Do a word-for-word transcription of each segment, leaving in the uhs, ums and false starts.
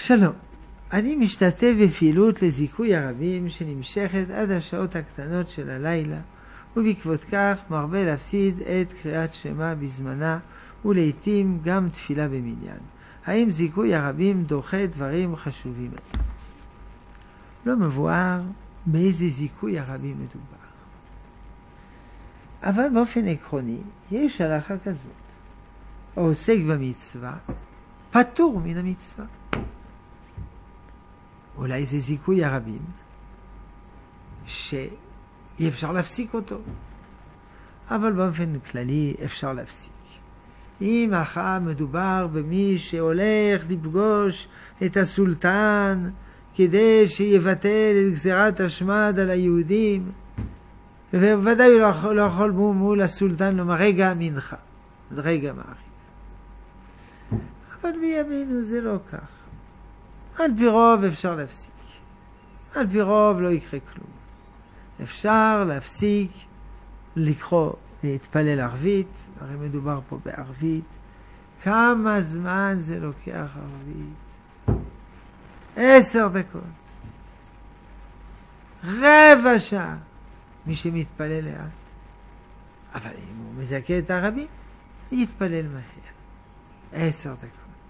שלום, אני משתתף בפעילות לזיכוי הרבים שנמשכת עד השעות הקטנות של הלילה, ובעקבות כך מרבה להפסיד את קריאת שמע בזמנה ולעיתים גם תפילה במניין. האם זיכוי הרבים דוחה דברים חשובים? לא מבואר באיזה זיכוי הרבים מדובר. אבל באופן עקרוני יש הלכה כזאת: העוסק במצווה פטור מן המצווה. אולי זה זיכוי הרבים שאי אפשר להפסיק אותו, אבל באופן כללי אפשר להפסיק. אם אחר מדובר במי שהולך לפגוש את הסולטן כדי שיבטל את גזירת השמד על היהודים, ובוודאי הוא לא יכול, לא יכול מול הסולטן לומר רגע מנחה, רגע מעריב. אבל בימינו זה לא כך. על פי רוב אפשר להפסיק. על פי רוב לא יקרה כלום. אפשר להפסיק לקרוא, להתפלל ערבית, הרי מדובר פה בערבית. כמה זמן זה לוקח ערבית? עשר דקות. רבע שעה. מי שמתפלל לאט. אבל אם הוא מזכה את הרבים, יתפלל מהר. עשר דקות.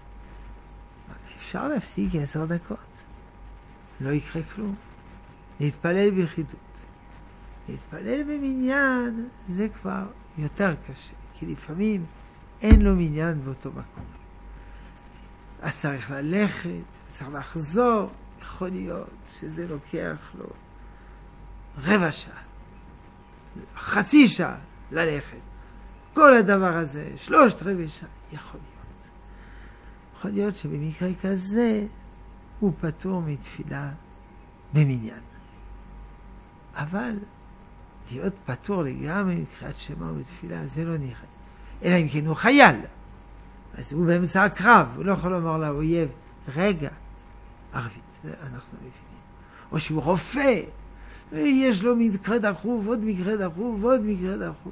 אפשר להפסיק עשר דקות. לא יקרה כלום. להתפלל ביחידות. להתפלל במניין זה כבר יותר קשה, כי לפעמים אין לו מניין באותו מקום. אז צריך ללכת, צריך לחזור. יכול להיות שזה לוקח לו רבע שעה, חצי שעה ללכת. כל הדבר הזה, שלושת רבע שעה, יכול להיות. יכול להיות שבמקרה כזה הוא פטור מתפילה במניין. אבל להיות פטור לגמרי מקריאת שמע ובתפילה זה לא נראה. אלא אם כן הוא חייל. אז הוא באמצע הקרב, הוא לא יכול לומר לאויב, רגע, ערבית, זה אנחנו מבינים. או שהוא רופא, יש לו מקרה דחוף, עוד מקרה דחוף, עוד מקרה דחוף.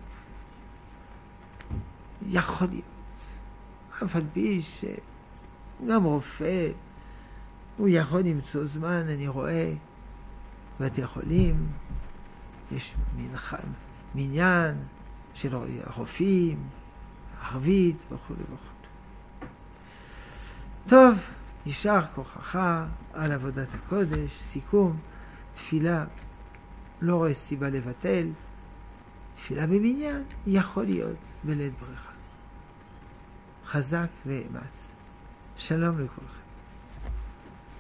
יכול להיות. אבל בי שגם רופא, הוא יכול למצוא זמן, אני רואה, בתי חולים, יש מנח... מניין של רופאים, ערבית וכו' וכו'. טוב, יישר כוחך על עבודת הקודש. סיכום, תפילה, לא רואה סיבה לבטל. תפילה במניין יכול להיות בלית ברירה. חזק ואמץ. שלום לכולכם.